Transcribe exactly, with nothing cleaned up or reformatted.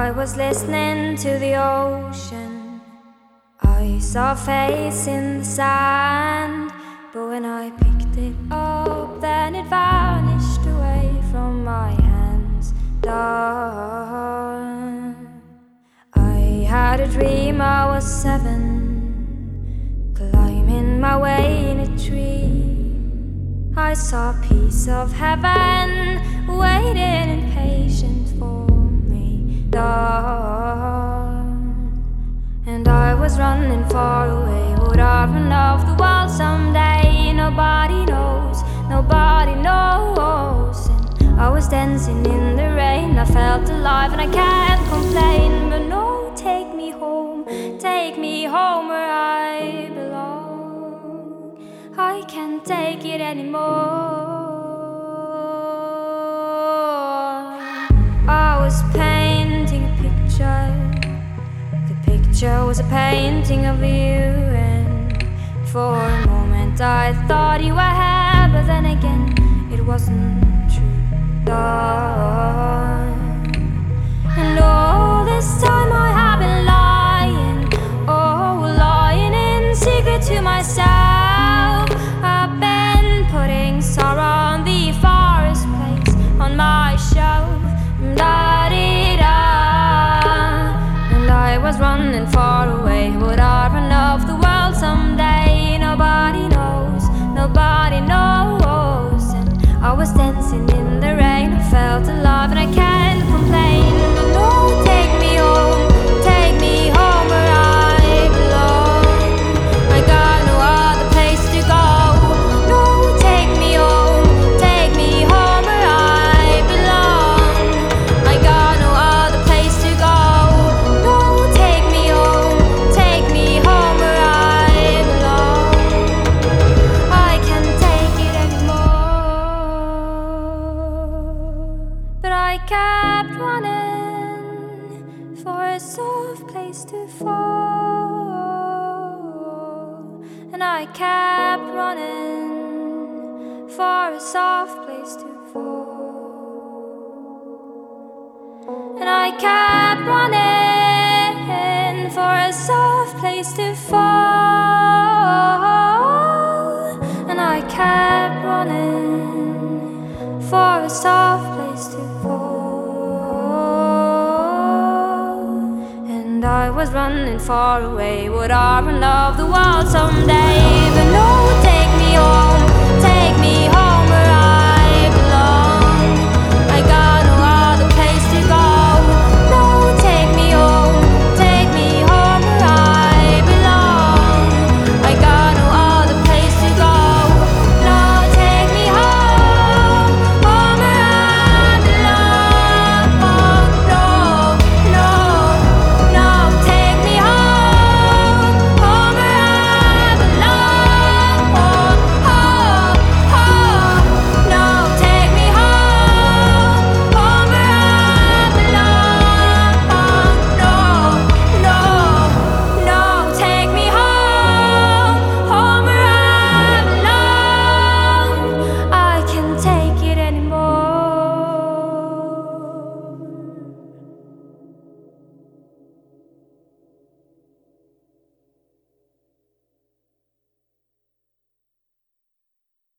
I was listening to the ocean. I saw a face in the sand, but when I picked it up, then it vanished away from my hands. Done. I had a dream I was seven, climbing my way in a tree. I saw a piece of heaven waiting impatient for me. Done. And I was running far away. Would I run off the world someday? Nobody knows, nobody knows. And I was dancing in the rain. I felt alive and I can't complain. But no, take me home, take me home where I belong. I can't take it anymore. I was painting a picture. The picture was a painting of you, and for a moment I thought you were here, but then again it wasn't true. Done. And all this time I have been lying, oh, lying in secret to myself. I've been putting sorrow on the forest place on my shelf. Da-dee-da. And I was running far away. Would I run off the world someday? Nobody knows, nobody knows. And I was dancing in the rain. I felt alive and I can't complain. But no, take me home, take me home where I belong. I got no other place to go. No, take me home, take me home where I belong. I got no other place to go. No, take me home, take me home where I belong. I can't take it anymore. But I kept running for a soft place to fall. And I kept running for a soft place to fall. And I kept running for a soft place to fall. And I kept running for a soft place to fall. And I was running far away. Would I run off the world someday? But no, take me home.